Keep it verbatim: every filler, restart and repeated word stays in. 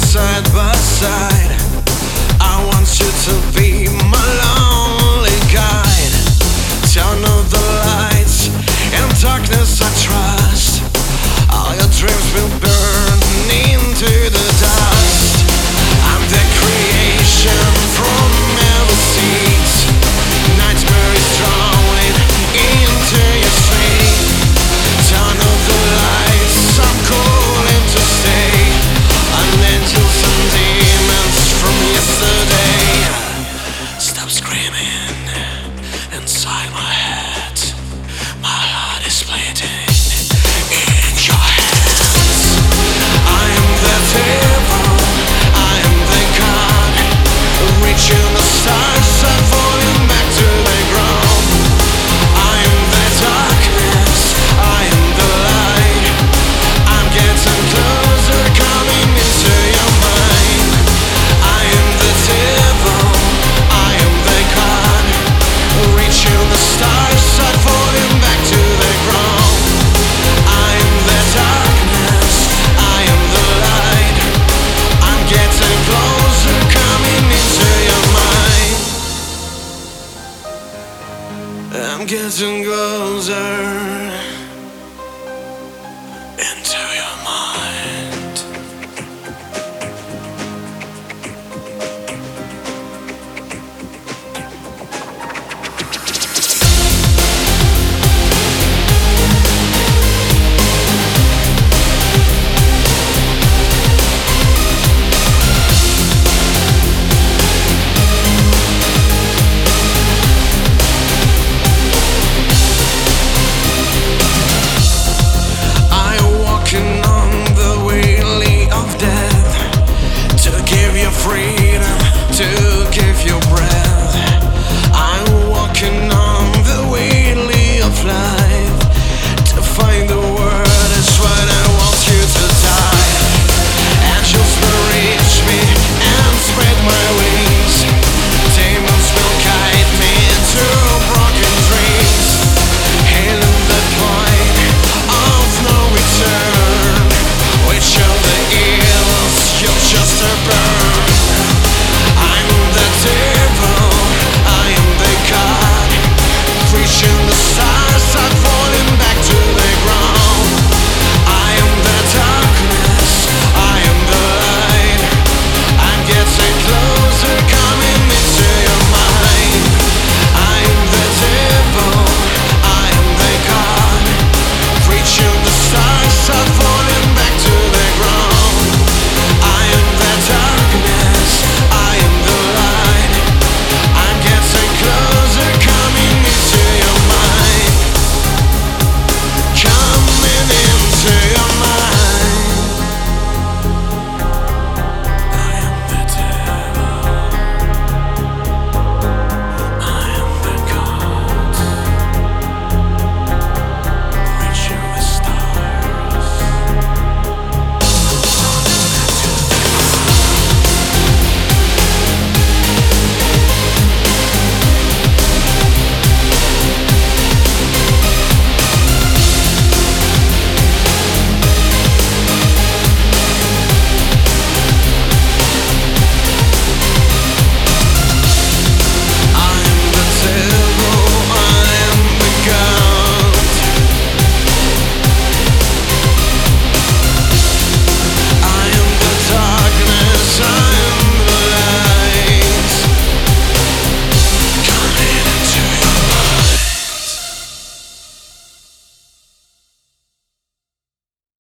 side by side. I want you to be my lonely guide. Turn off the lights, in darkness I trust. All your dreams will burn into the dust. I'm the creation from every seed. Nightmare is drawing into your sleep. Turn off the lights, I'm calling to stay. An angels and demons from yesterday. Stop screaming inside my head. My heart is bleeding in your hands. I am the devil, I am the God, reaching the stars and falling back to the ground. I am the darkness, I am the light. I'm getting closer, coming into your mind. I am the devil, I am the God, reaching the stars and falling back to the ground. I am the darkness, I am the light. I'm getting closer, coming into your mind. I'm getting closer.